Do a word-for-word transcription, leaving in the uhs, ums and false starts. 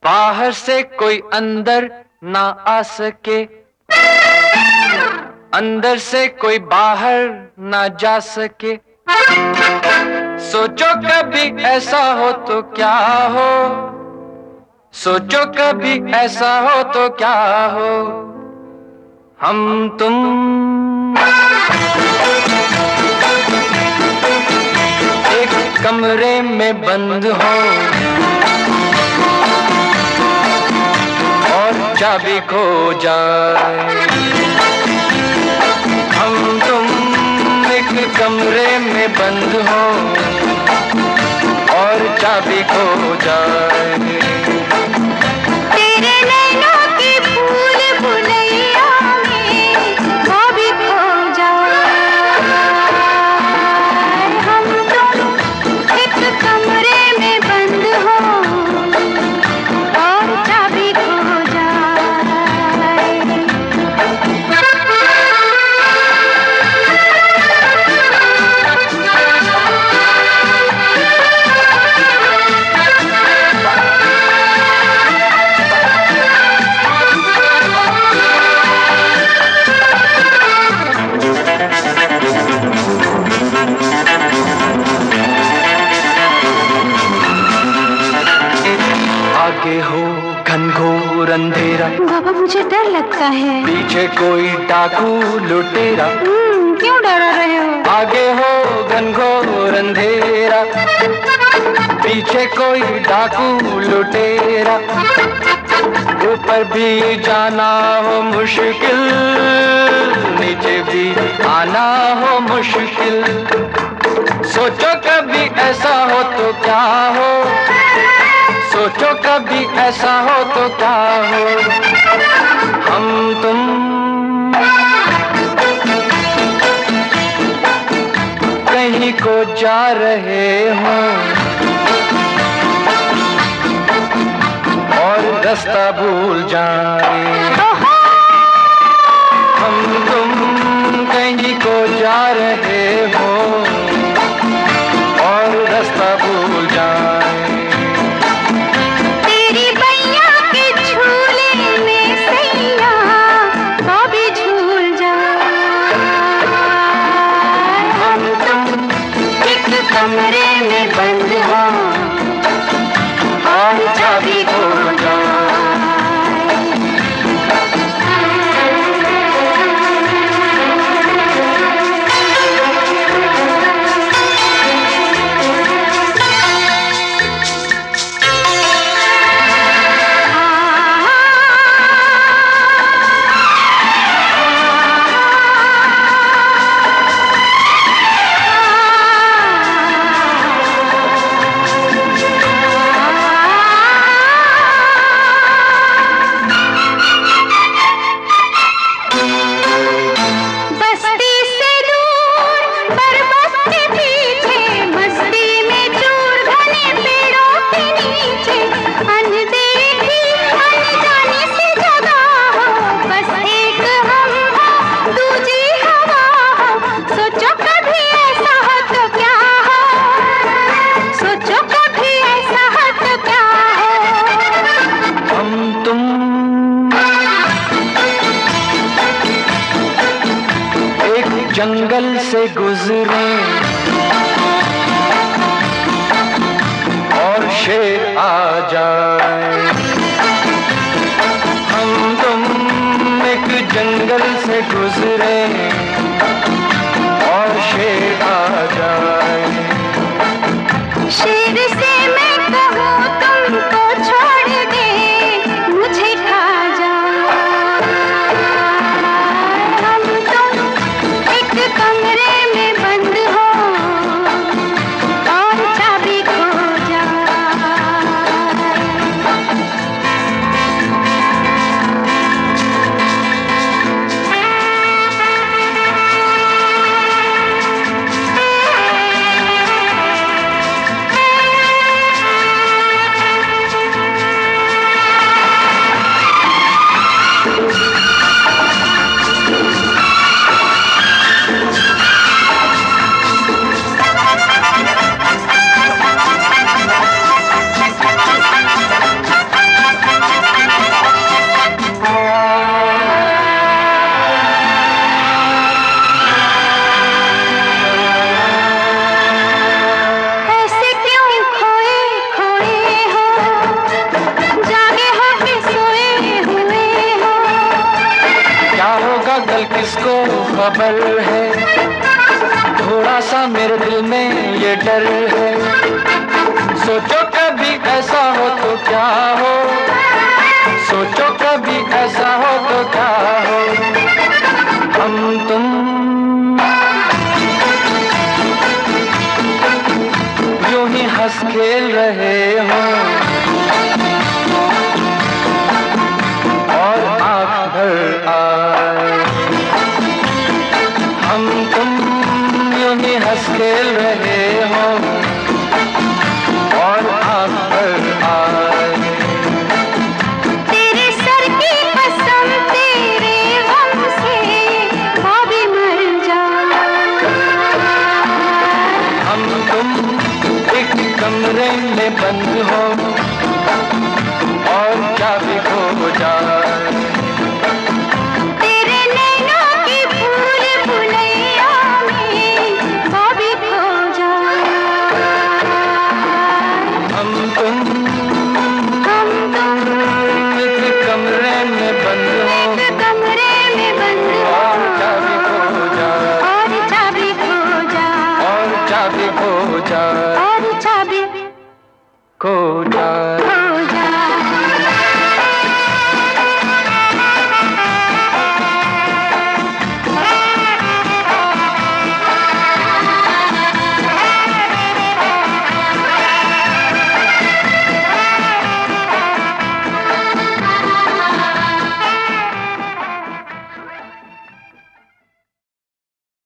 बाहर से कोई अंदर ना आ सके, अंदर से कोई बाहर ना जा सके। सोचो कभी ऐसा हो तो क्या हो, सोचो कभी ऐसा हो तो क्या हो। हम तुम एक कमरे में बंद हो और चाबी खो जाए। हम तुम एक कमरे में बंद हो और चाबी खो जाए। आगे हो घनघोर अंधेरा, बाबा मुझे डर लगता है। पीछे कोई डाकू लुटेरा, क्यों डरा रहे हो? आगे हो घनघोर अंधेरा, पीछे कोई डाकू लुटेरा। ऊपर भी जाना हो मुश्किल, नीचे भी आना हो मुश्किल। सोचो कभी ऐसा हो तो क्या हो, सोचो कभी ऐसा हो तो क्या हो। हम तुम कहीं को जा रहे हो और रास्ता भूल जाए। हम तुम कहीं को जा रहे हो और रास्ता भूल जाए। कमरे में बंद हो और चाबी खो जाए। जंगल से गुजरे और शेर आ जाए। हम तुम एक जंगल से गुजरे और शेर आ जाए। शेर से मैं कहूँ तुमको छोड़ दे, मुझे खा जाए। हम तुम एक कमरे में बंद हो और चाबी खो जाए। खबर है, थोड़ा सा मेरे दिल में ये डर है। सोचो कभी ऐसा हो तो क्या हो,